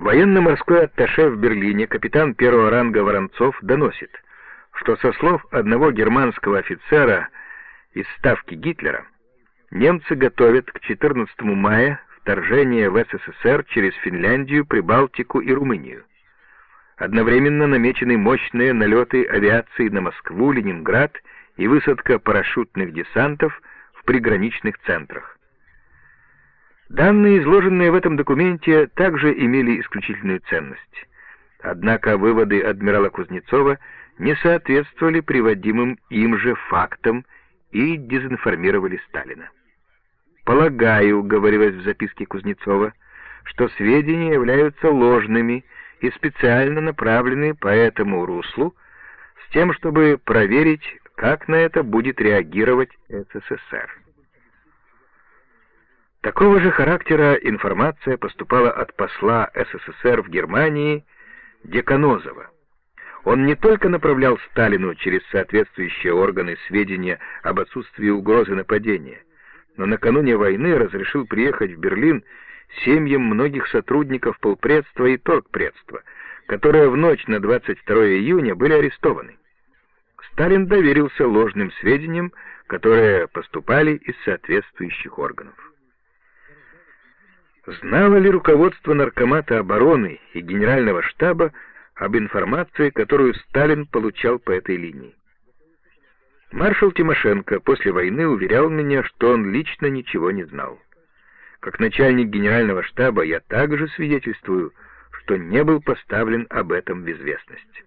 Военно-морской атташе в Берлине капитан первого ранга Воронцов доносит, что со слов одного германского офицера из ставки Гитлера, немцы готовят к 14 мая вторжение в СССР через Финляндию, Прибалтику и Румынию. Одновременно намечены мощные налеты авиации на Москву, Ленинград и высадка парашютных десантов в приграничных центрах. Данные, изложенные в этом документе, также имели исключительную ценность. Однако выводы адмирала Кузнецова не соответствовали приводимым им же фактам и дезинформировали Сталина. «Полагаю», — говорилось в записке Кузнецова, «что сведения являются ложными и специально направлены по этому руслу с тем, чтобы проверить, как на это будет реагировать СССР». Такого же характера информация поступала от посла СССР в Германии Деканозова. Он не только направлял Сталину через соответствующие органы сведения об отсутствии угрозы нападения, но накануне войны разрешил приехать в Берлин семьям многих сотрудников полпредства и торгпредства, которые в ночь на 22 июня были арестованы. Сталин доверился ложным сведениям, которые поступали из соответствующих органов. Знало ли руководство Наркомата обороны и Генерального штаба об информации, которую Сталин получал по этой линии? Маршал Тимошенко после войны уверял меня, что он лично ничего не знал. Как начальник Генерального штаба я также свидетельствую, что не был поставлен об этом в известность.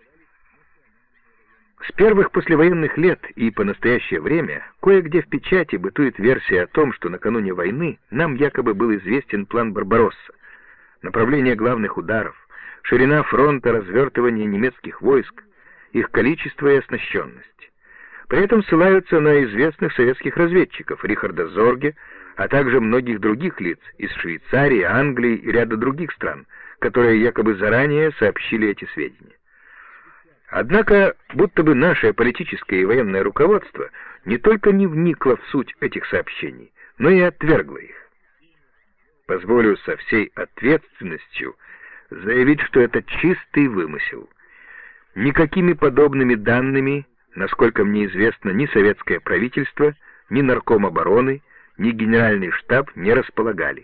С первых послевоенных лет и по настоящее время кое-где в печати бытует версия о том, что накануне войны нам якобы был известен план Барбаросса, направление главных ударов, ширина фронта развертывания немецких войск, их количество и оснащенность. При этом ссылаются на известных советских разведчиков Рихарда Зорге, а также многих других лиц из Швейцарии, Англии и ряда других стран, которые якобы заранее сообщили эти сведения. Однако, будто бы наше политическое и военное руководство не только не вникло в суть этих сообщений, но и отвергло их. Позволю со всей ответственностью заявить, что это чистый вымысел. Никакими подобными данными, насколько мне известно, ни советское правительство, ни Нарком обороны, ни Генеральный штаб не располагали.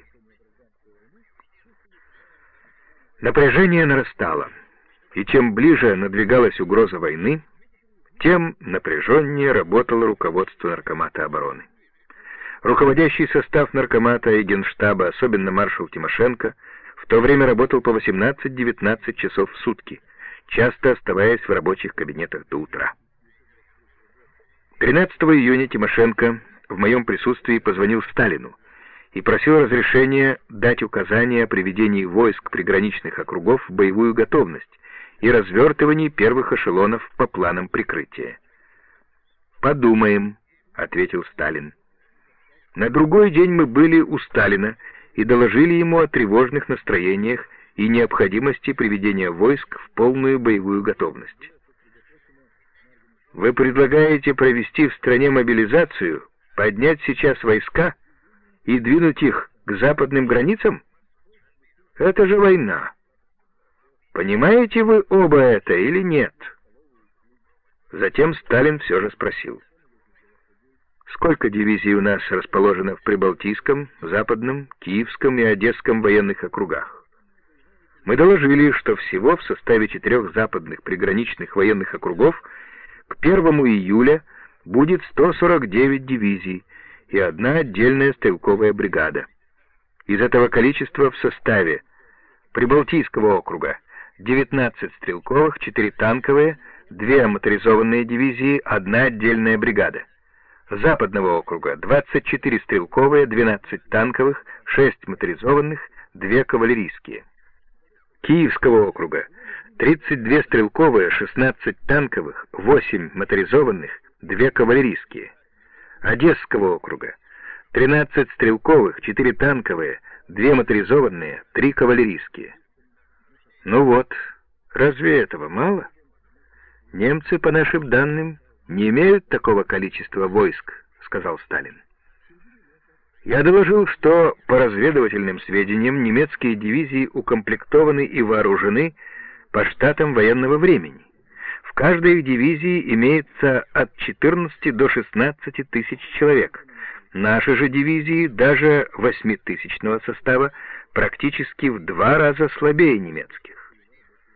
Напряжение нарастало. И чем ближе надвигалась угроза войны, тем напряженнее работало руководство Наркомата обороны. Руководящий состав Наркомата и Генштаба, особенно маршал Тимошенко, в то время работал по 18-19 часов в сутки, часто оставаясь в рабочих кабинетах до утра. 13 июня Тимошенко в моем присутствии позвонил Сталину и просил разрешения дать указания о приведении войск приграничных округов в боевую готовность и развертывании первых эшелонов по планам прикрытия. «Подумаем», — ответил Сталин. На другой день мы были у Сталина и доложили ему о тревожных настроениях и необходимости приведения войск в полную боевую готовность. «Вы предлагаете провести в стране мобилизацию, поднять сейчас войска и двинуть их к западным границам? Это же война. Понимаете вы оба это или нет?» Затем Сталин все же спросил: «Сколько дивизий у нас расположено в Прибалтийском, Западном, Киевском и Одесском военных округах?» Мы доложили, что всего в составе 4 западных приграничных военных округов к 1 июля будет 149 дивизий и 1 отдельная стрелковая бригада. Из этого количества в составе Прибалтийского округа 19 стрелковых, 4 танковые, 2 моторизованные дивизии, 1 отдельная бригада. Западного округа 24 стрелковые, 12 танковых, 6 моторизованных, 2 кавалерийские. Киевского округа 32 стрелковые, 16 танковых, 8 моторизованных, 2 кавалерийские. Одесского округа 13 стрелковых, 4 танковые, 2 моторизованные, 3 кавалерийские. Ну вот, разве этого мало? Немцы, по нашим данным, не имеют такого количества войск, сказал Сталин. Я доложил, что, по разведывательным сведениям, немецкие дивизии укомплектованы и вооружены по штатам военного времени. В каждой их дивизии имеется от 14 до 16 тысяч человек. Наши же дивизии, даже 8-тысячного состава, практически в 2 раза слабее немецких.